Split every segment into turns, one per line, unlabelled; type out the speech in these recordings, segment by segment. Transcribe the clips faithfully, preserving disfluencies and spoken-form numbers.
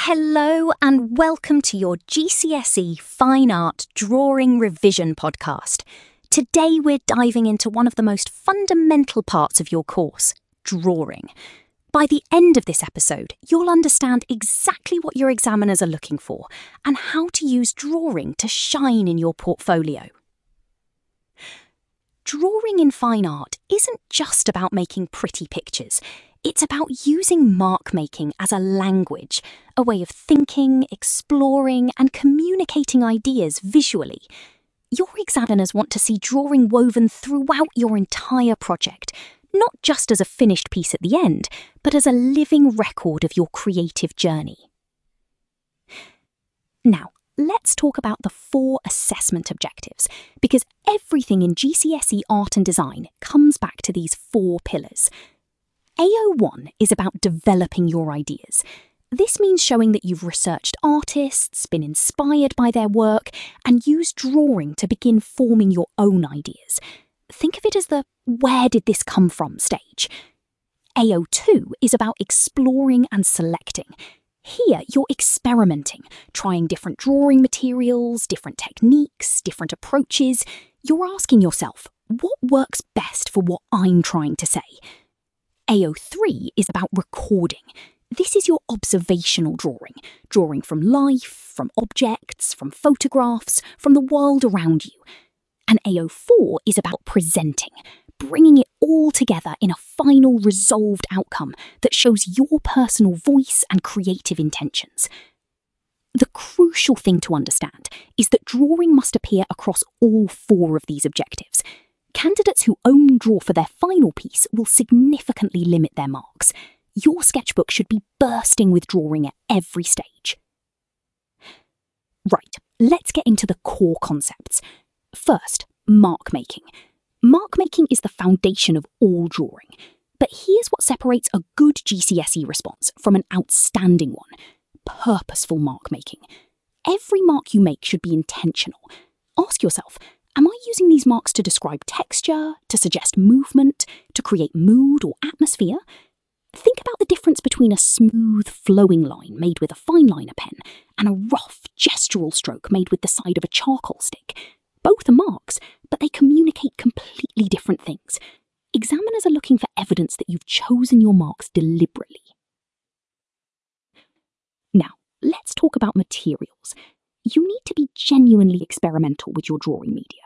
Hello and welcome to your G C S E Fine Art Drawing Revision podcast. Today we're diving into one of the most fundamental parts of your course, drawing. By the end of this episode, you'll understand exactly what your examiners are looking for and how to use drawing to shine in your portfolio. Drawing in fine art isn't just about making pretty pictures. It's about using mark-making as a language, a way of thinking, exploring, and communicating ideas visually. Your examiners want to see drawing woven throughout your entire project, not just as a finished piece at the end, but as a living record of your creative journey. Now, let's talk about the four assessment objectives, because everything in G C S E Art and Design comes back to these four pillars. A O one is about developing your ideas. This means showing that you've researched artists, been inspired by their work, and used drawing to begin forming your own ideas. Think of it as the "where did this come from" stage. A O two is about exploring and selecting. Here, you're experimenting, trying different drawing materials, different techniques, different approaches. You're asking yourself, what works best for what I'm trying to say? A O three is about recording. This is your observational drawing, drawing from life, from objects, from photographs, from the world around you. And A O four is about presenting, bringing it all together in a final resolved outcome that shows your personal voice and creative intentions. The crucial thing to understand is that drawing must appear across all four of these objectives. Candidates who only draw for their final piece will significantly limit their marks. Your sketchbook should be bursting with drawing at every stage. Right, let's get into the core concepts. First, mark making. Mark making is the foundation of all drawing. But here's what separates a good G C S E response from an outstanding one: purposeful mark making. Every mark you make should be intentional. Ask yourself, am I using these marks to describe texture, to suggest movement, to create mood or atmosphere? Think about the difference between a smooth, flowing line made with a fine liner pen and a rough, gestural stroke made with the side of a charcoal stick. Both are marks, but they communicate completely different things. Examiners are looking for evidence that you've chosen your marks deliberately. Now, let's talk about materials. You need to be genuinely experimental with your drawing media.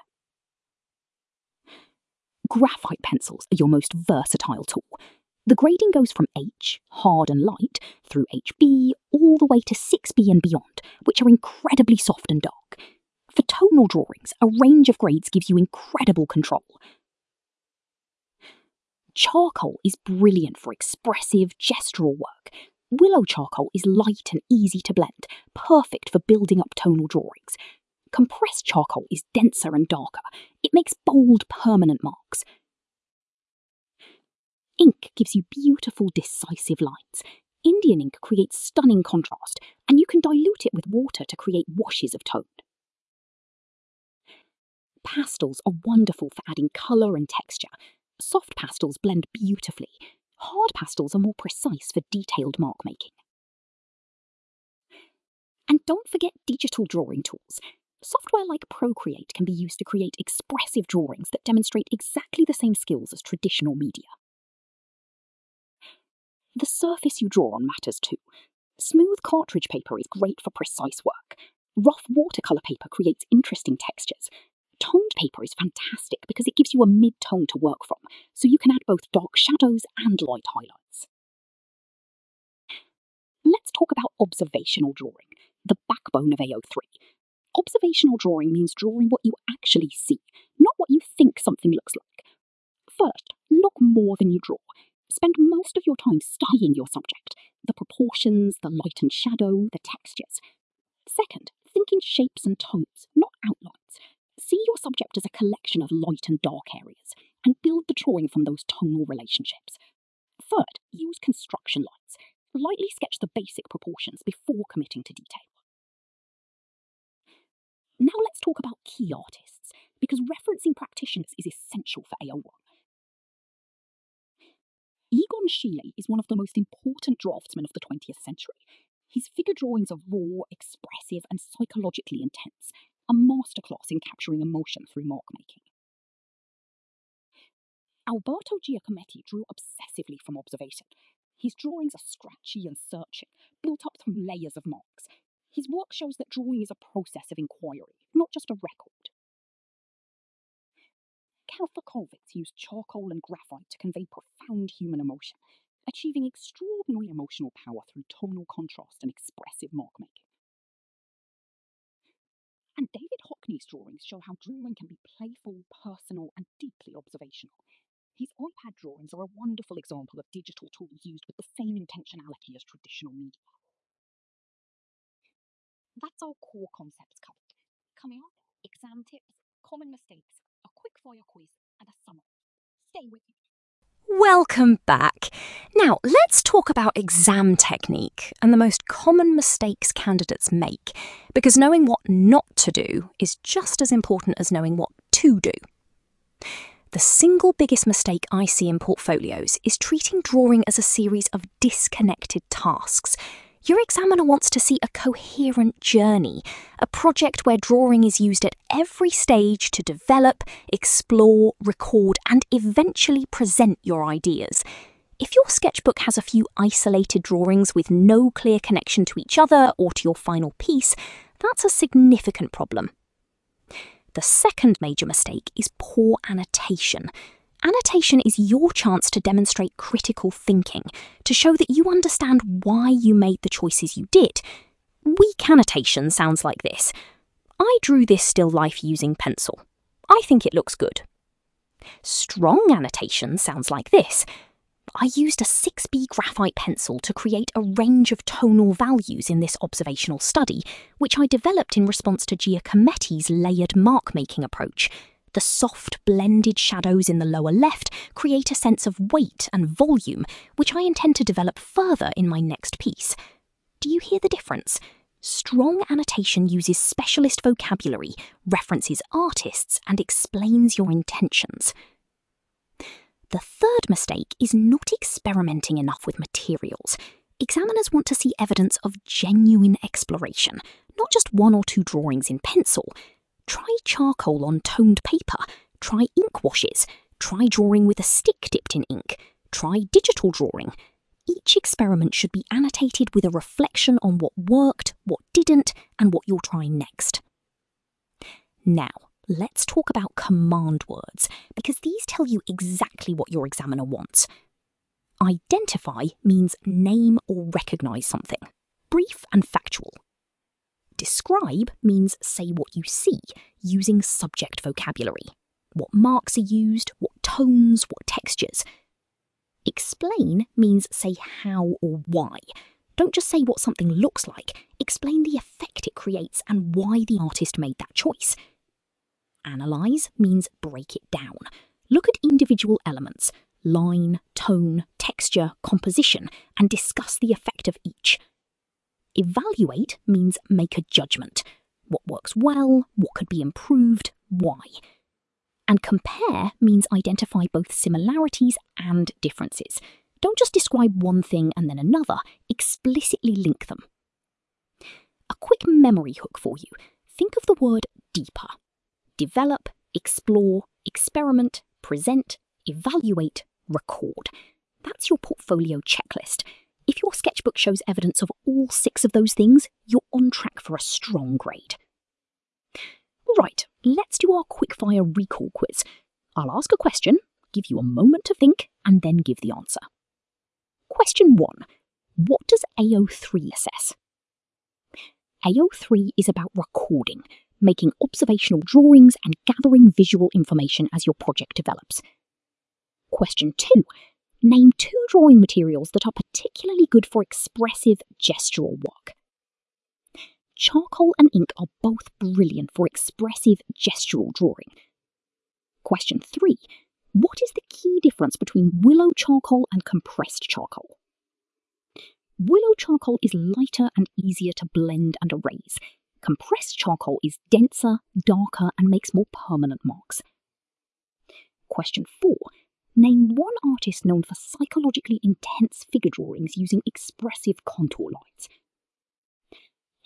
Graphite pencils are your most versatile tool. The grading goes from H, hard and light, through H B, all the way to six B and beyond, which are incredibly soft and dark. For tonal drawings, a range of grades gives you incredible control. Charcoal is brilliant for expressive, gestural work. Willow charcoal is light and easy to blend, perfect for building up tonal drawings. Compressed charcoal is denser and darker. It makes bold, permanent marks. Ink gives you beautiful, decisive lines. Indian ink creates stunning contrast, and you can dilute it with water to create washes of tone. Pastels are wonderful for adding colour and texture. Soft pastels blend beautifully. Hard pastels are more precise for detailed mark making. And don't forget digital drawing tools. Software like Procreate can be used to create expressive drawings that demonstrate exactly the same skills as traditional media. The surface you draw on matters too. Smooth cartridge paper is great for precise work. Rough watercolour paper creates interesting textures. Toned paper is fantastic because it gives you a mid-tone to work from, so you can add both dark shadows and light highlights. Let's talk about observational drawing, the backbone of A O three. Observational drawing means drawing what you actually see, not what you think something looks like. First, look more than you draw. Spend most of your time studying your subject, the proportions, the light and shadow, the textures. Second, think in shapes and tones, not outlines. See your subject as a collection of light and dark areas, and build the drawing from those tonal relationships. Third, use construction lines. Lightly sketch the basic proportions before committing to detail. Now let's talk about key artists, because referencing practitioners is essential for A O one. Egon Schiele is one of the most important draftsmen of the twentieth century. His figure drawings are raw, expressive, and psychologically intense, a masterclass in capturing emotion through mark making. Alberto Giacometti drew obsessively from observation. His drawings are scratchy and searching, built up through layers of marks. His work shows that drawing is a process of inquiry, not just a record. Kalfa Kolwitz used charcoal and graphite to convey profound human emotion, achieving extraordinary emotional power through tonal contrast and expressive mark making. And David Hockney's drawings show how drawing can be playful, personal, and deeply observational. His iPad drawings are a wonderful example of digital tools used with the same intentionality as traditional media. That's our core concepts covered. Coming up, exam tips, common mistakes, a quick fire quiz, and a summary. Stay with me. Welcome back. Now, let's talk about exam technique and the most common mistakes candidates make, because knowing what not to do is just as important as knowing what to do. The single biggest mistake I see in portfolios is treating drawing as a series of disconnected tasks. Your examiner wants to see a coherent journey, a project where drawing is used at every stage to develop, explore, record, and eventually present your ideas. If your sketchbook has a few isolated drawings with no clear connection to each other or to your final piece, that's a significant problem. The second major mistake is poor annotation. Annotation is your chance to demonstrate critical thinking, to show that you understand why you made the choices you did. Weak annotation sounds like this. I drew this still life using pencil. I think it looks good. Strong annotation sounds like this. I used a six B graphite pencil to create a range of tonal values in this observational study, which I developed in response to Giacometti's layered mark-making approach. The soft, blended shadows in the lower left create a sense of weight and volume, which I intend to develop further in my next piece. Do you hear the difference? Strong annotation uses specialist vocabulary, references artists, and explains your intentions. The third mistake is not experimenting enough with materials. Examiners want to see evidence of genuine exploration, not just one or two drawings in pencil. Try charcoal on toned paper, try ink washes, try drawing with a stick dipped in ink, try digital drawing. Each experiment should be annotated with a reflection on what worked, what didn't, and what you'll try next. Now, let's talk about command words, because these tell you exactly what your examiner wants. Identify means name or recognise something, brief and factual. Describe means say what you see, using subject vocabulary. What marks are used, what tones, what textures. Explain means say how or why. Don't just say what something looks like, explain the effect it creates and why the artist made that choice. Analyse means break it down. Look at individual elements, line, tone, texture, composition, and discuss the effect of each. Evaluate means make a judgment. What works well, what could be improved, why. And compare means identify both similarities and differences. Don't just describe one thing and then another, explicitly link them. A quick memory hook for you. Think of the word deeper. Develop, explore, experiment, present, evaluate, record. That's your portfolio checklist. If your sketchbook shows evidence of all six of those things, you're on track for a strong grade. Right, let's do our quickfire recall quiz. I'll ask a question, give you a moment to think, and then give the answer. Question one. What does A O three assess? A O three is about recording, making observational drawings and gathering visual information as your project develops. Question two. Name two drawing materials that are particularly good for expressive gestural work. Charcoal and ink are both brilliant for expressive gestural drawing. Question three. What is the key difference between willow charcoal and compressed charcoal? Willow charcoal is lighter and easier to blend and erase. Compressed charcoal is denser, darker, and makes more permanent marks. Question four. Name one artist known for psychologically intense figure drawings using expressive contour lines.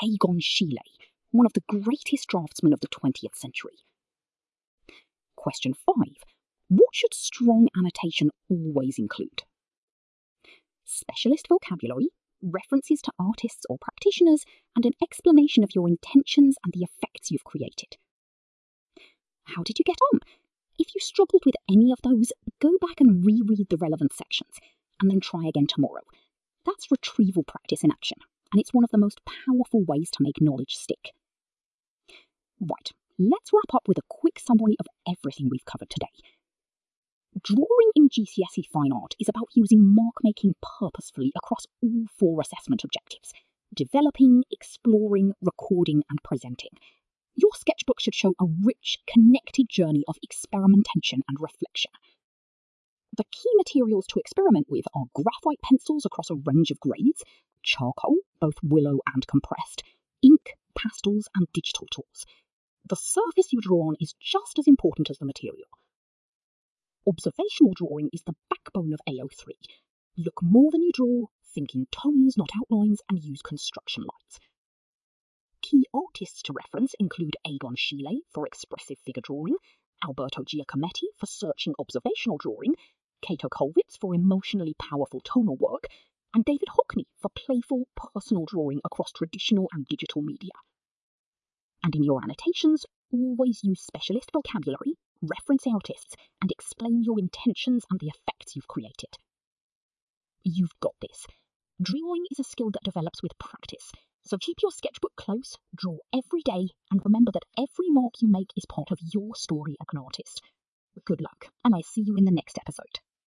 Egon Schiele, one of the greatest draftsmen of the twentieth century. Question five. What should strong annotation always include? Specialist vocabulary, references to artists or practitioners, and an explanation of your intentions and the effects you've created. How did you get on? If you struggled with any of those, go back and reread the relevant sections, and then try again tomorrow. That's retrieval practice in action, and it's one of the most powerful ways to make knowledge stick. Right, let's wrap up with a quick summary of everything we've covered today. Drawing in G C S E Fine Art is about using mark-making purposefully across all four assessment objectives: developing, exploring, recording, and presenting. Your sketchbook should show a rich, connected journey of experimentation and reflection. The key materials to experiment with are graphite pencils across a range of grades, charcoal, both willow and compressed, ink, pastels, and digital tools. The surface you draw on is just as important as the material. Observational drawing is the backbone of A O three. Look more than you draw, think in tones, not outlines, and use construction lights. Key artists to reference include Egon Schiele for expressive figure drawing, Alberto Giacometti for searching observational drawing, Cato Kollwitz for emotionally powerful tonal work, and David Hockney for playful, personal drawing across traditional and digital media. And in your annotations, always use specialist vocabulary, reference artists, and explain your intentions and the effects you've created. You've got this. Drawing is a skill that develops with practice, so keep your sketchbook close, draw every day, and remember that every mark you make is part of your story as an artist. Good luck, and I'll see you in the next episode.